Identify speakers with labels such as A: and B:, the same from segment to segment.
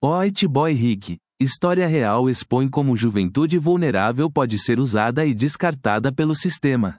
A: White Boy Rick. História real expõe como juventude vulnerável pode ser usada e descartada pelo sistema.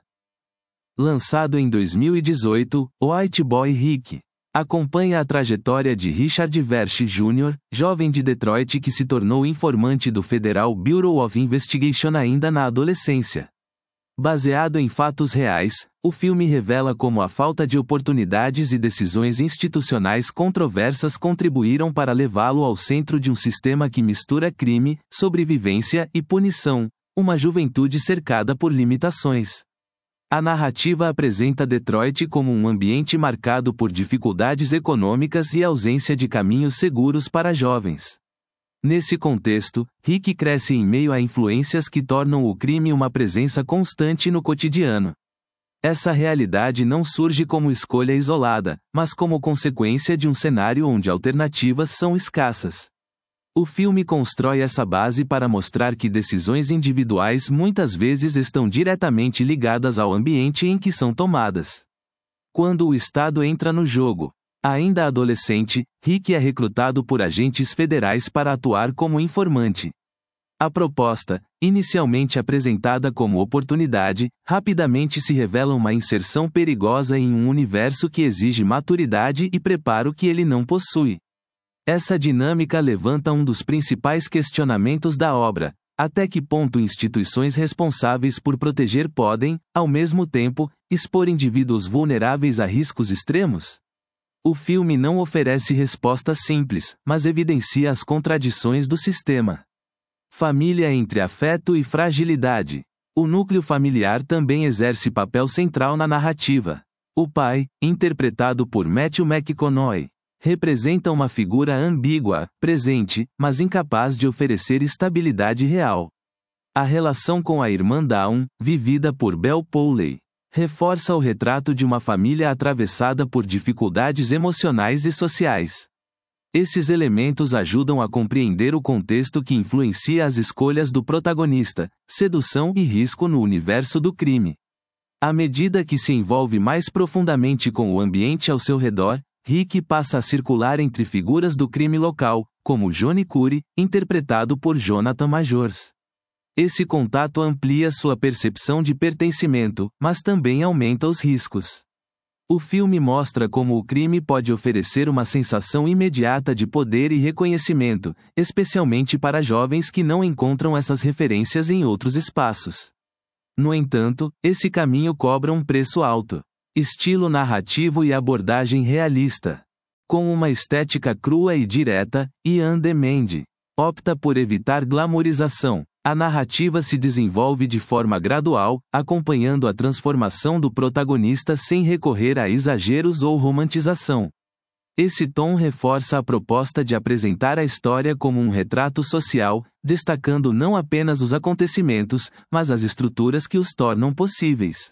A: Lançado em 2018, White Boy Rick acompanha a trajetória de Richard Versh Jr., jovem de Detroit que se tornou informante do Federal Bureau of Investigation ainda na adolescência. Baseado em fatos reais, o filme revela como a falta de oportunidades e decisões institucionais controversas contribuíram para levá-lo ao centro de um sistema que mistura crime, sobrevivência e punição, uma juventude cercada por limitações. A narrativa apresenta Detroit como um ambiente marcado por dificuldades econômicas e ausência de caminhos seguros para jovens. Nesse contexto, Rick cresce em meio a influências que tornam o crime uma presença constante no cotidiano. Essa realidade não surge como escolha isolada, mas como consequência de um cenário onde alternativas são escassas. O filme constrói essa base para mostrar que decisões individuais muitas vezes estão diretamente ligadas ao ambiente em que são tomadas. Quando o Estado entra no jogo, ainda adolescente, Rick é recrutado por agentes federais para atuar como informante. A proposta, inicialmente apresentada como oportunidade, rapidamente se revela uma inserção perigosa em um universo que exige maturidade e preparo que ele não possui. Essa dinâmica levanta um dos principais questionamentos da obra: até que ponto instituições responsáveis por proteger podem, ao mesmo tempo, expor indivíduos vulneráveis a riscos extremos? O filme não oferece respostas simples, mas evidencia as contradições do sistema. Família entre afeto e fragilidade. O núcleo familiar também exerce papel central na narrativa. O pai, interpretado por Matthew McConaughey, representa uma figura ambígua, presente, mas incapaz de oferecer estabilidade real. A relação com a irmã Dawn, vivida por Belle Powley, reforça o retrato de uma família atravessada por dificuldades emocionais e sociais. Esses elementos ajudam a compreender o contexto que influencia as escolhas do protagonista, sedução e risco no universo do crime. À medida que se envolve mais profundamente com o ambiente ao seu redor, Rick passa a circular entre figuras do crime local, como Johnny Curry, interpretado por Jonathan Majors. Esse contato amplia sua percepção de pertencimento, mas também aumenta os riscos. O filme mostra como o crime pode oferecer uma sensação imediata de poder e reconhecimento, especialmente para jovens que não encontram essas referências em outros espaços. No entanto, esse caminho cobra um preço alto. Estilo narrativo e abordagem realista. Com uma estética crua e direta, Ian DeMende opta por evitar glamorização. A narrativa se desenvolve de forma gradual, acompanhando a transformação do protagonista sem recorrer a exageros ou romantização. Esse tom reforça a proposta de apresentar a história como um retrato social, destacando não apenas os acontecimentos, mas as estruturas que os tornam possíveis.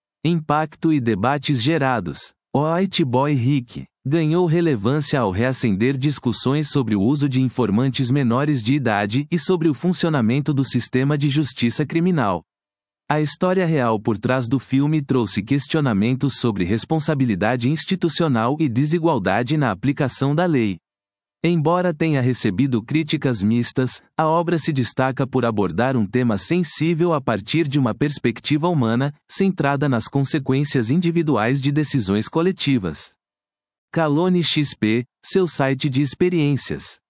A: Impacto e debates gerados. White Boy Rick ganhou relevância ao reacender discussões sobre o uso de informantes menores de idade e sobre o funcionamento do sistema de justiça criminal. A história real por trás do filme trouxe questionamentos sobre responsabilidade institucional e desigualdade na aplicação da lei. Embora tenha recebido críticas mistas, a obra se destaca por abordar um tema sensível a partir de uma perspectiva humana, centrada nas consequências individuais de decisões coletivas. Calone XP, seu site de experiências.